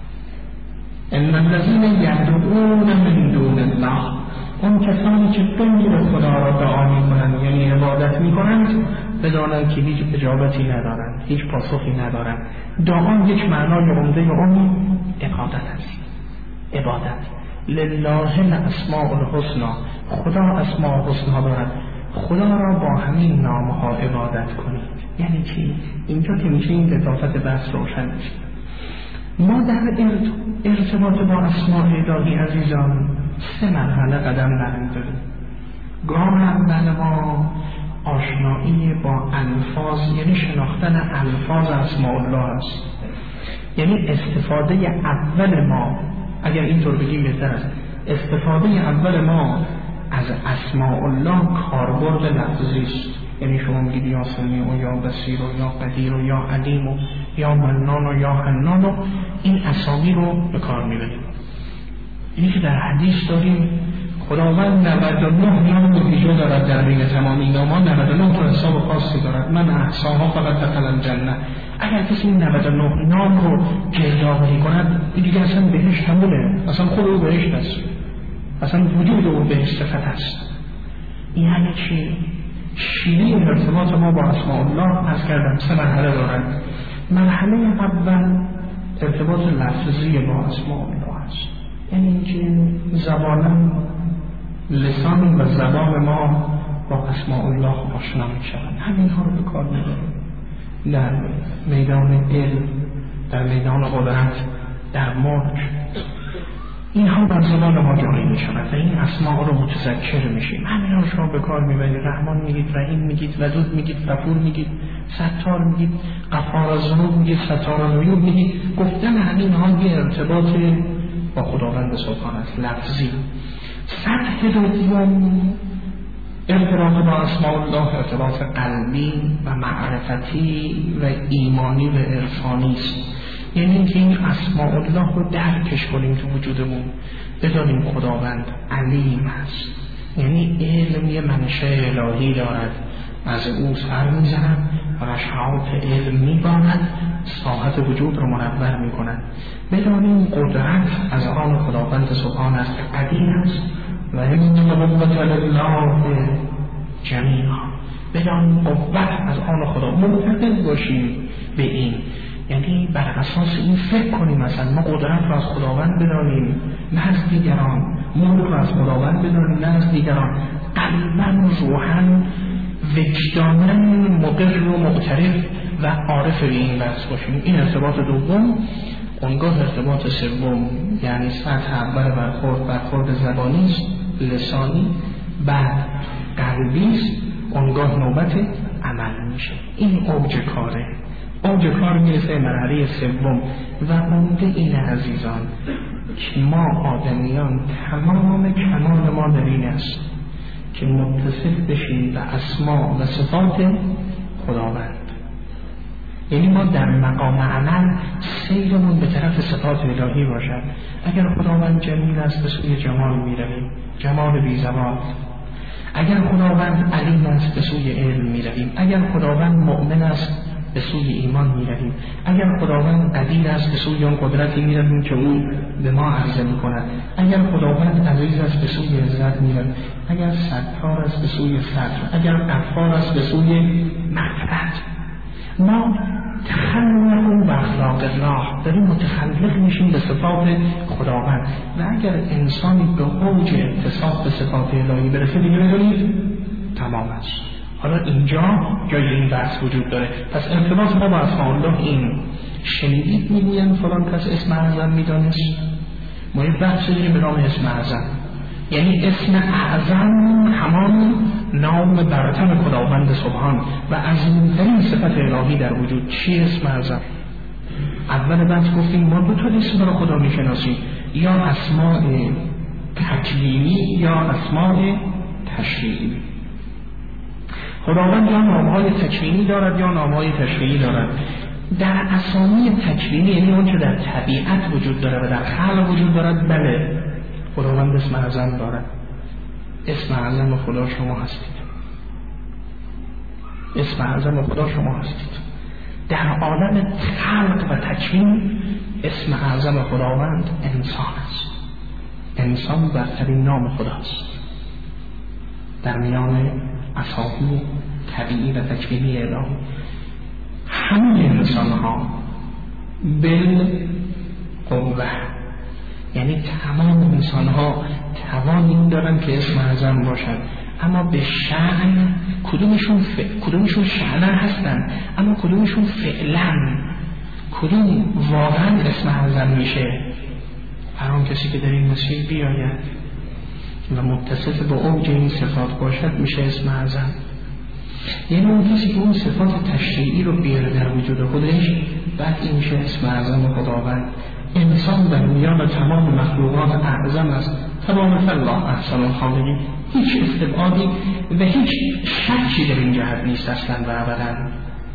ان الذین یدعون من دون الله، اون کسانی که غیر خدا را دعا میکنند یعنی عبادت میکنند، بدانند که هیچ اجابتی ندارند، هیچ پاسخی ندارند. دعا یک معنای عمده اون عبادت است. عبادت لله الاسماء الحسنی، خدا اسماء الحسنی دارد، خدا را با همین نامها عبادت کنید. یعنی چی؟ اینجا که میشه این لطافت بحث روشن میشه. ما در ارتباط با اسماء الهی عزیزان سه مرحله قدم برمی‌داریم. گام اول ما آشنایی با الفاظ، یعنی شناختن الفاظ اسماء الله است. یعنی استفاده اول ما، اگر اینطور بگیم بهتر است، استفاده اول ما از اسماء الله کاربرد لفظی است. یعنی شما میگید یا سمیع و یا بصیر و یا قدیر و یا علیم و یا منان و یا حنان و این اسامی رو به کار میبریم. اینی که در حدیث داریم خداوند نود و نه نام ویژه دارد در بین تمام این نامان، نود و نه تا حساب خاصی دارد، من احصاها فقط دخل الجنه. اگر کسی این نود و نه نام رو گردآوری کند دیگه اصلا بهشت همونه، اصلا خود او بهشت است، اصلا وجود او بهشت صفت است. این یعنی چی؟ شیرین ارتباط ما با اسماء الله از کردم سه مرحله دارند. مرحله اول ارتباط لفظی با اسماء الله است، یعنی اینکه زبان لسان و زبان ما با اسماء الله آشنا می شوند. همین ها رو به کار می‌بریم در میدان علم، در میدان قدرت، در ملک. اینها بر زبان ما جاری می شود و این اسماء رو متذکر میشیم. همین ها شما به کار میبرید. رحمان میگید، رحیم میگید، ودود میگید، غفور میگید، ستار میگید، غفار الذنوب میگید، ستار العیوب میگید. گفتن همین ها یه ارتباط با خداوند سبحانه است، لفظی. سطح دوم ارتباط با اسماء الله ارتباط قلبی و معرفتی و ایمانی و عرفانی است. یعنی اینکه این اسماء الله رو درکش کنیم تو وجودمون، بدانیم خداوند علیم است، یعنی علم یه منشأ الهی دارد، از او سر میزند و رشحات علم میباند، ساحت وجود رو منور میکند. بدانیم قدرت از آن خداوند سبحان است که قدیر است و این قوت لله جمیعا. بدانیم قوت از آن خدا، معتقد باشیم به این، یعنی بر اساس این فکر کنیم مثلا ما قدرت رو از خداوند بدانیم نه از دیگران، ملک رو از خداوند بدانیم نه از دیگران، قلباً روحاً وجداناً مقر و معترف و عارف به این بحث باشیم. این ارتباط دوم. اونگاه ارتباط سوم یعنی سطح اول برخورد برخورد زبانی است، لسانی، بعد قلبی است، اونگاه نوبت عمل میشه. این اوج کاره. اوج کار میرسه مرحله سوم و عمده این عزیزان که ما آدمیان تمام کمال ما در این است که متصف بشیم به اسما و صفات خداوند. یعنی ما در مقام عمل سیرمون به طرف صفات الهی باشد. اگر خداوند جمیل است به سوی جمال میرویم، جمال بی زوال. اگر خداوند علیم است به سوی علم میرویم. اگر خداوند مؤمن است به سوی ایمان میرویم. اگر خداوند قدیر است به سوی آن قدرتی میرویم که او به ما عرضه میکند. اگر خداوند عزیز است به سوی عزت میرویم. اگر ستار است به سوی ستر. اگر غفار است به سوی مغفرت. ما تخلق و اخلاق الله داریم متخلق میشیم به صفات خداوند و اگر انسانی به اوج اتصاف به صفات الهی برسه دیگه بدونید تمام است. حالا اینجا جای این بحث وجود داره. پس ارتباط ما با اسماء الله این شنیدید میگویند فلان کس اسم اعظم میدانست. ما یک بحث داریم به نام اسم اعظم. یعنی اسم اعظم همان نام برتر خداوند سبحان و عظیمترین صفت الهی در وجود. چی اسم اعظم؟ اول بحث گفتیم ما دو تا اسم رو خدا میشناسیم، یا اسماء تکلیمی یا اسماء تشریعی. خداوند یا نامهای تکلیمی دارد یا نامهای تشریعی دارد. در اسامی تکلیمی یعنی اون که در طبیعت وجود داره و در خلق وجود دارد، بله خداوند اسم اعظم دارد. اسم اعظم خدا شما هستید. اسم اعظم خدا شما هستید. در عالم خلق و تکوین اسم اعظم خداوند انسان است. انسان برترین نام خداست در میان اسامی طبیعی و تکوینی الهی. همه انسان ها بالقوه، یعنی تمام انسان ها توان این دارن که اسم اعظم باشد، اما به شأن کدومشون ف... کدومشون شأن هستن، اما کدومشون فعلا، کدوم واقعا اسم اعظم میشه. هر اون کسی که در این مسیر بیاید و متصف به اوج این صفات باشد میشه اسم اعظم. یعنی اون کسی که اون صفات تشریعی رو بیاره در وجود خودش، بعد این میشه اسم اعظم خداوند. انسان در میان تمام مخلوقات اعظم است. تمام الله احسن الخالقین. هیچ استبعادی و هیچ شکی در این جهت نیست اصلا و ابدا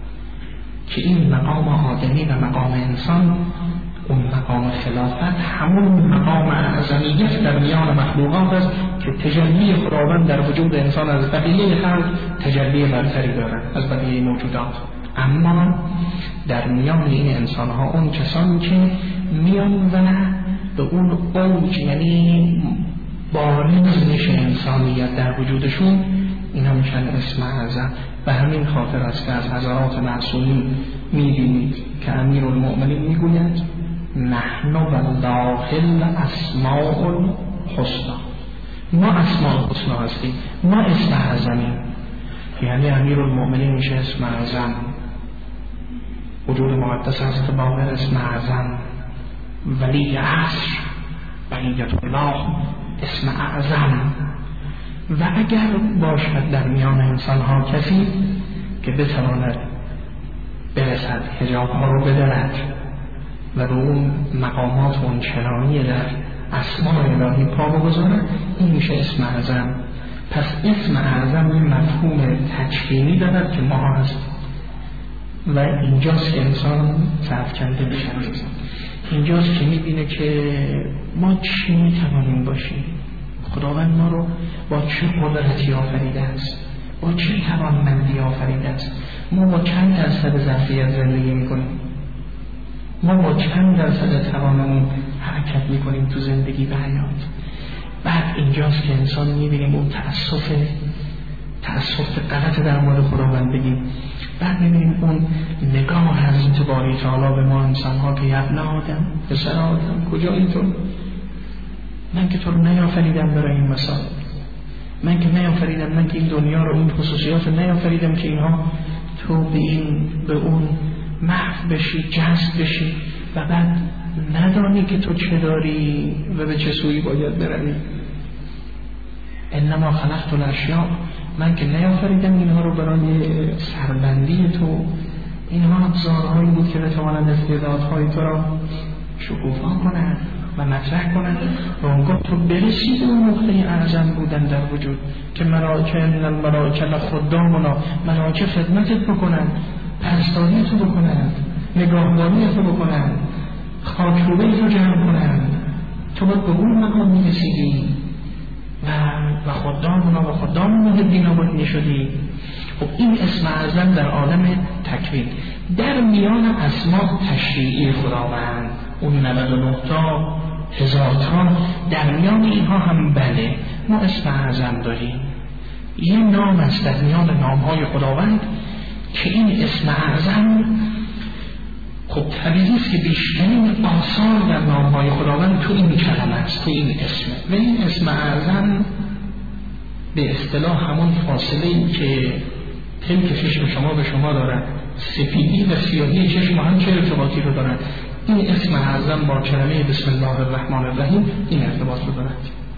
که این مقام آدمی و مقام انسان، اون مقام خلافت، همون مقام اعظمیت در میان مخلوقات است که تجلی خداوند در وجود انسان از بقیه خلق تجلی برتری دارد از بقیه موجودات. اما در میان این انسان ها اون کسانی که میان و به اون اوج، یعنی بارز میشه انسانیت در وجودشون، اینا میشن اسم اعظم. به همین خاطر است که از حضرات معصومین میبینید که امیرالمؤمنین میگوید نحن والله الاسماء الحسنى، ما اسماء الحسنى هستیم، ما اسم اعظمیم. یعنی امیرالمؤمنین میشه اسم اعظم، وجود مقدس حضرت باقر اسم اعظم، ولی عصر بقیت الله اسم اعظم. و اگر باشد در میان انسان ها کسی که بتواند برسد حجاب ها رو بدرد و به اون مقامات اون چنانی در اسماء الهی پا بگذارد، این میشه اسم اعظم. پس اسم اعظم این مفهوم تکوینی دارد که ما هست و اینجاست که انسان سرفکنده میشه. اینجاست که میبینه که ما چی میتوانیم باشیم، خداوند ما رو با چه قدرتی آفریده است، با چه توانمندی آفریده است. ما با چند درصد ظرفیت زندگی میکنیم، ما با چند درصد توانمون حرکت میکنیم تو زندگی و حیات. بعد اینجاست که انسان میبینیم اون تأسف تأسف غلط در مورد خداوند بگیم. بعد میبینیم اون نگاه حضرت باری تعالی به ما انسان ها که ابن آدم، پسر آدم، کجایی تو؟ من که تو رو نیافریدم برای این مسائل، من که نیافریدم، من که این دنیا رو، این خصوصیات رو نیافریدم که اینها تو به این به اون محو بشی، جذب بشی و بعد ندانی که تو چه داری و به چه سویی باید بروی. انما خلقت الاشیاء، من که نیافریدم اینها رو برای سربندی تو، اینها ابزارهایی بود که بتوانند استعدادهای تو را شکوفا کنند و مطرح کنند و اونگاه تو برسید اون نقطه اعظم بودن در وجود که ملائکه الملائکه لخدامنا، ملائکه خدمتت بکنند، پرستاری تو بکنند، نگاهبانی تو بکنند، خاکروبه تو جمع کنند. تو باید به اون مقام میرسیدی و و خدامنا و خدام محبینا باید میشدی. خب این اسم اعظم در عالم تکوین. در میان اسماء تشریعی خداوند اون نود و نه تا هزار تا، در میان اینها هم بله ما اسم اعظم داریم. یه نام است در میان نامهای خداوند که این اسم اعظم، خب طبیعی است که بیشترین آثار در نامهای خداوند تو این کلمه است، تو این اسمه. و این اسم اعظم به اصطلاح همون فاصله ای که تلک چشم شما به شما دارد، سفیدی و سیاهی چشم هم چه ارتباطی رو دارد؟ این اسم اعظم با کلمه بسم الله الرحمن الرحیم این ارتباط رو دارد.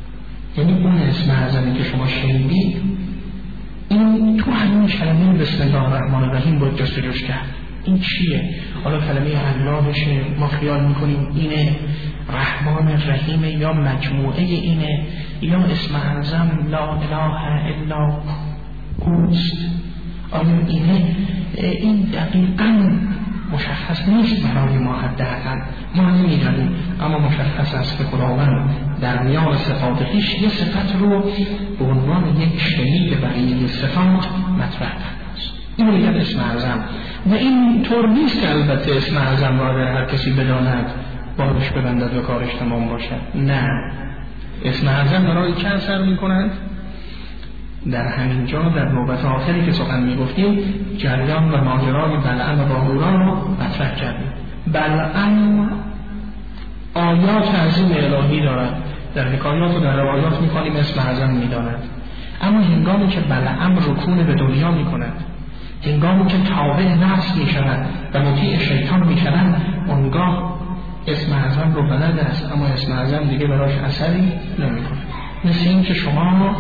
یعنی اون اسم اعظمی که شما شنیدید این تو همین کلمه بسم الله الرحمن الرحیم باید جستجوش کرد. این چیه؟ حالا کلمه الله بشه، ما خیال میکنیم اینه، رحمان رحیم یا مجموعه اینه، یا اسم اعظم لا اله الا اوست. آیا اینه؟ این دقیقاً مشخص نیست برای ما، حداقل ما نمیدانیم، اما مشخص است که خداوند در میان صفات خویش یه صفت رو به عنوان یک شریک بقیه صفات مطرح کرده است. این میگن اسم اعظم. و این طور نیست که البته اسم اعظم را در هر کسی بداند بارش ببندد و کارش تمام باشد. نه، اسم اعظم برای چه اثر میکنند؟ در همین جا در نوبت آخری که سخن میگفتیم جریان و ماجرای بلعم و باهورا رو مطرح کردیم. بلعم آیات عظیم الهی دارد، در حکایات و در روایات میخوانیم اسم اعظم میداند، اما هنگامی که بلعم رکون به دنیا میکند، هنگامی که تابع نفس میشود و مطیع شیطان میشود، اونگاه اسم اعظم رو بلد است اما اسم اعظم دیگه براش اثری نمیکنه. مثل این که شما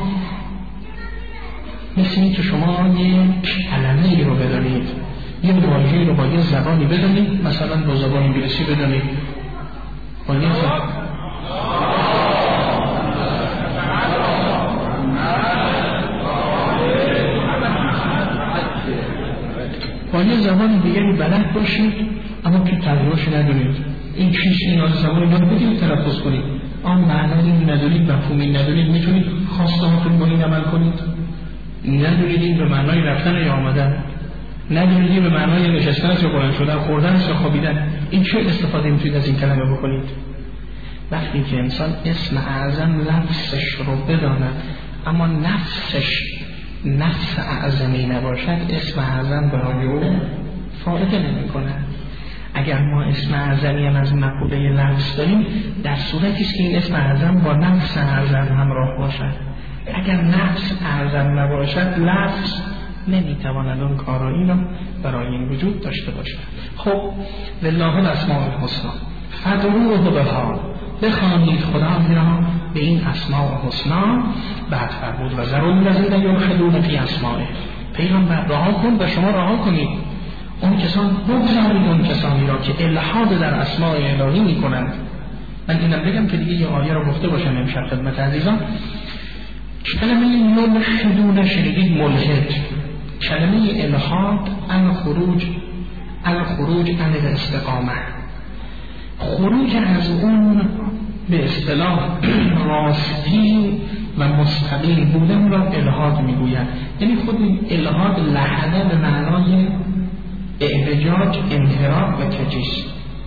مثل این که شما یک کلمه ای رو بدانید، یک واژه‌ای رو با یه زبانی بدانید، مثلا با زبان انگلیسی بدانید، با یه زبان با یه زبان دیگری بلد باشید اما که تغییرش ندونید. این چیست؟ این از زبانی باید بدید تلفظ کنید، آن معنی ندارید، مفهومی ندارید، میتونید خواسته هاتون با این عمل کنید. ندونید این به معنای رفتن یا آمدن، ندونید این به معنای نشستن است یا بلند شدن، خوردن است یا خوابیدن. این چه استفاده میتونید از این کلمه بکنید؟ وقتی که انسان اسم اعظم لفظش رو بداند اما نفسش نفس اعظمی نباشد، اسم اعظم برای او فایده نمیکنه. اگر ما اسم اعظمی هم از مقوله لفظ داریم، در صورتی است که این اسم اعظم با نفس اعظم همراه باشد. اگر نفس اعظم نباشد، لفظ نمیتواند اون کارایی را برای این وجود داشته باشد. خب لله الاسماء الحسنی فادعوه بها، بخوانید خدای را به این اسماء الحسنی. بعد فرمود و ذروا الذین یلحدون فی اسمائه، پیغمبر رها کن و شما رها کنید اون کسان، بگذارید اون کسانی را که الحاد در اسماء الهی میکنند. من اینم بگم که دیگه یه آیه را گفته باشم امشب خدمت عزیزان. کلمه یلحدون شنیدید ملحد، کلمه الحاد الخروج الخروج عن الاستقامه، خروج از اون به اصطلاح راستی و مستقیم بودن را الحاد میگوید. یعنی خود این الحاد لحده به معنای اعوجاج، انحراف و کجیش.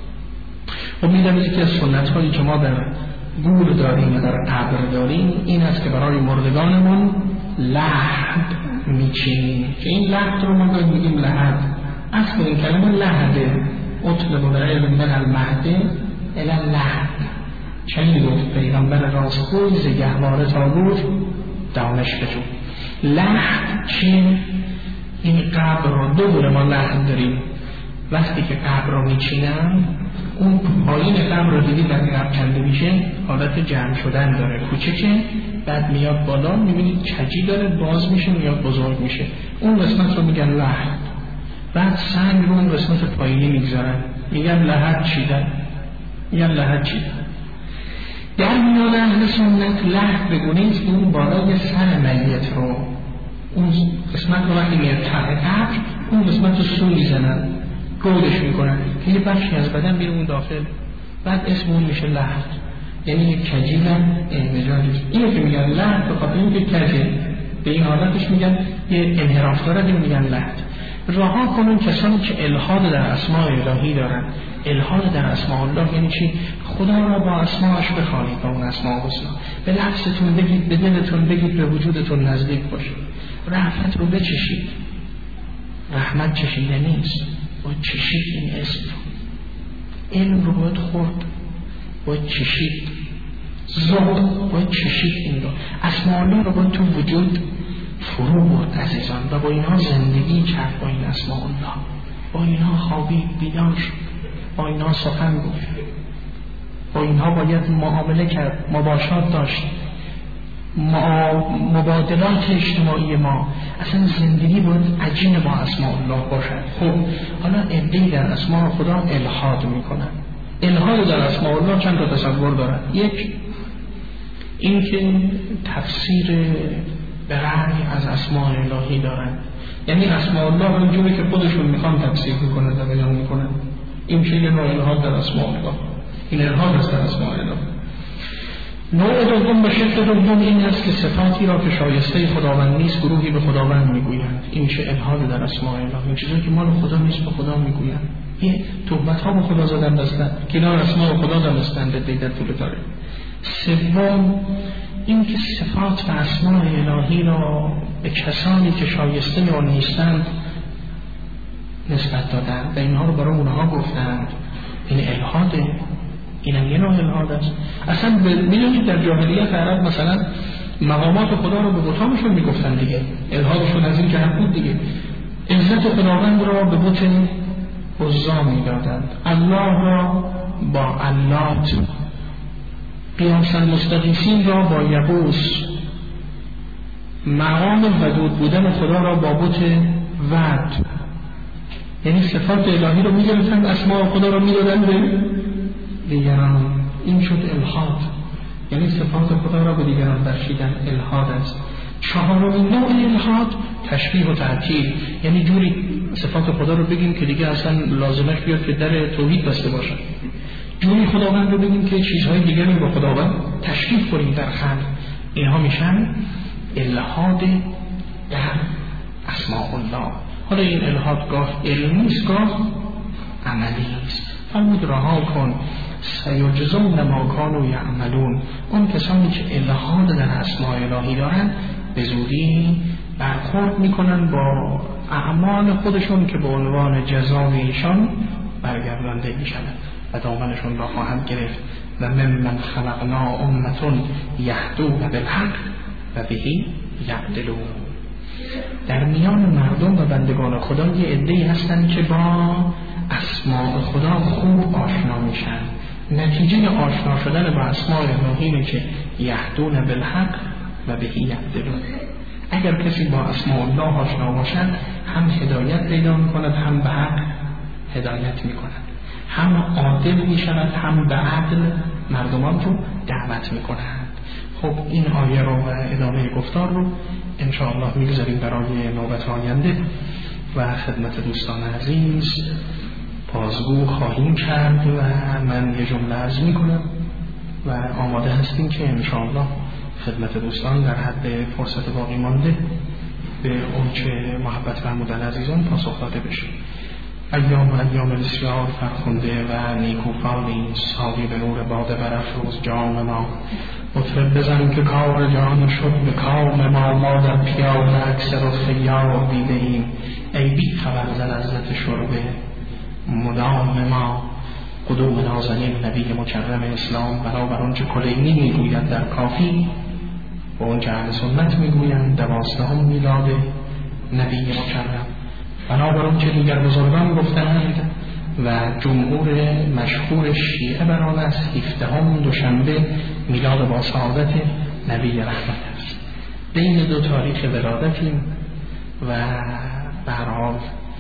و میدونید که سنت هایی که ما در گور داریم و در قبر داریم این است که برای مردگانمون لحد میچینیم، که این لحد رو ما میگیم لحد. اصل این کلمه لحده، اطلب العلم من المهده الی اللحد. چنین گفت پیغمبر راستگوی ز گهواره تا گور دانش بجو. لحد چیه؟ این قبر رو دو گونه ما لحد داریم. وقتی که قبر رو میچینن، اون پایین قبر رو دیدید وقتی قبر کنده میشه حالت جمع شدن داره، کوچکه، بعد میاد بالا، میبینید کجی داره، باز میشه میاد بزرگ میشه. اون قسمت رو میگن لحد. بعد سنگ رو اون قسمت پایینی میگذارن، میگن لحد چیدن، میگن لحد چیدن. در میان اهل سنت لحد بگونید که اون بالای سر میت رو، اون قسمت رو وقتی میاد ته قبر، اون قسمت رو سو میزنن، گودش میکنن که یه بخشی از بدن بیرون اون داخل، بعد اسم اون میشه لحد. یعنی یک کجی هم اعوجاجی. اینو که میگن لحد به خاطر اینکه کجی به این حالتش میگن یه انحراف دارد، این میگن لحد. رها کنون کسانی که الحاد در اسماء الهی دارن. الحاد در اسماء الله یعنی چی؟ خدا را با اسماءش بخوانید، با اون اسماء حسنا، به لفظتون بگید، به دلتون بگید، به وجودتون نزدیک باشید. رحمت رو بچشید. رحمت چشیده نیست، باید چشید این اسم رو. علم رو باید خورد، باید چشید. ذوق باید چشید این رو. اسماء الله رو باید تو وجود فرو برد عزیزان، و با اینها زندگی کرد، با این اسماء الله، با اینها خوابید، بیدار شد، با اینها سخن گفت، با اینها باید معامله کرد، مباشرت داشت. مبادلات اجتماعی ما، اصلا زندگی باید عجین با اسماء الله باشد. خب حالا عده‌ای در اسماء خدا الحاد میکنن. الحاد در اسماء الله چند تا تصور دارن. یک، این که تفسیر به رأی از اسماء الهی دارن، یعنی اسماء الله رو جوری که خودشون میخوان تفسیر میکنن و بیان میکنن. این چه یه نوع الحاد در اسماء الله، این الحاد است در اسماء الله. نوع دوم به شکل دوم این است که صفاتی را که شایسته خداوند نیست گروهی به خداوند میگویند. این چه الحاد در اسماء الله، این چیزایی که مال خدا نیست به خدا میگویند. یه تهمت ها به خدا زدن دستند که اینا اسماء خدا دانستند در طول تاریخ. سوم این که صفات و اسماء الهی را به کسانی که شایسته آن نیستند نسبت دادن و اینها رو برای اونها گفتند. این الحاده، این هم یه نوع الحاد است. اصلا میدونید در جاهلیت عرب مثلا مقامات خدا رو به بتانشون میگفتن دیگه، الحادشون از این جهت بود دیگه. عزت خداوند را به بت عزا میدادند، الله را با علات، قیاس المستغیثین را با یبوس، مقام ودود بودن خدا را با بت ود. یعنی صفات الهی رو میگرفتن، اسماء خدا رو میدادن به دیگران. این شد الحاد، یعنی صفات خدا را به دیگران بخشیدن الحاد است. چهارمین نوع الحاد تشبیه و تعطیل، یعنی جوری صفات خدا رو بگیم که دیگه اصلا لازمش بیاد که در توحید بسته باشه، جوری خداوند رو بگیم که چیزهای دیگری با خداوند تشریف کنیم در خلق. اینها میشن الحاد در اسماء الله. حالا این الحاد گاه علمی است گاه عملی است. فرمود رها کن سیجزون ما کانوا یعملون. اون کسانی که الحاد در اسماء الهی دارن به زودی برخورد میکنن با اعمال خودشون که به عنوان جزای ایشان برگردانده میشن و دامنشون را خواهند گرفت. و ممن خلقنا امة یهدون بالحق و به یعدلون. در میان مردم و بندگان خدا یه عده‌ای هستن که با اسماء خدا خوب آشنا میشن. نتیجه آشنا شدن با اسماء الهی اینه که یهدون بالحق و به یعدلون. اگر کسی با اسماء الله آشنا باشد هم هدایت پیدا میکند، هم به حق هدایت میکند، هم عادل میشود، هم به عدل مردمان رو دعوت میکنند. خب این آیه رو و ادامه گفتار رو انشاءالله میگذاریم برای نوبت آینده و خدمت دوستان عزیز بازگو خواهیم کرد و من یه جمله عرض میکنم و آماده هستیم که انشاءالله خدمت دوستان در حد فرصت باقی مانده به اون چه محبت فرمودن عزیزان پاسخ داده بشه. ایام و ایام بسیار فرخنده و نیکوفانی ساقی به نور باده برافروز جام ما. مطرب بزن که کار جان شد به کام ما. ما در پیاله اکثر و خیار دیده ایم ای بی خبر ز لذت شربه مدام ما. قدوم نازنین نبی مکرم اسلام بنابر آنچه کلینی میگوید در کافی و اونچه اهل سنت میگویند دوازدهم میلاد نبی مکرم، بنابر آنچه دیگر بزرگان گفتند و جمهور مشهور شیعه بر آن است هفدهم دوشنبه میلاد با سعادت نبی رحمت است. بین دو تاریخ ولادتیم و به هر حال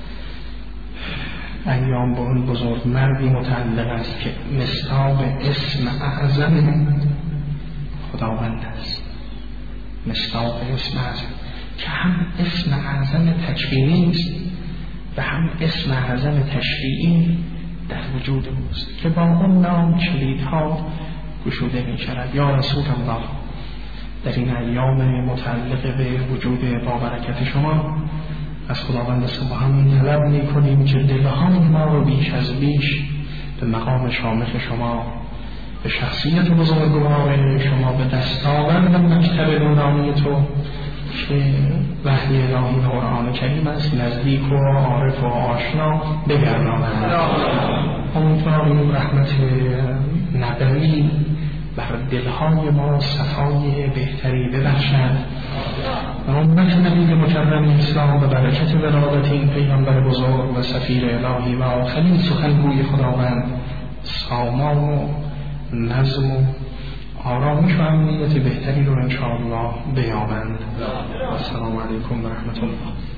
ایام به اون بزرگ مردی متعلق است که مصداق اسم اعظم خداوند است. مصداق اسم اعظم که هم اسم اعظم تکوینی است و هم اسم اعظم تشریعی در وجود اوست که با اون نام کلیدها گشوده می شود. یا رسول الله در این ایام متعلق به وجود بابرکت شما از خداوند سبحان طلب می کنیم که دلهای ما رو بیش از بیش به مقام شامخ شما، به شخصیت بزرگوار شما، به دستاورد مکتب نورانی تو که وحی الهی قرآن کریم است نزدیک و عارف و آشنا بگرداند. امیدواریم رحمت نبوی بر دلهای ما صفای بهتری ببخشد و امت نبی مکرم اسلام به برکت ولادت این پیامبر بزرگ و سفیر الهی و آخرین سخنگوی خداوند سامان و نظم و آرامش و امنیت بهتری رو انشاءالله بیابند. السلام علیکم و رحمت الله.